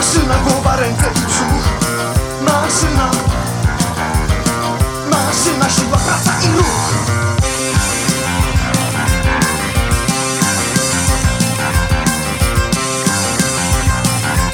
Maszyna, głowa, ręce i brzuch. Maszyna, maszyna, siła, praca i ruch.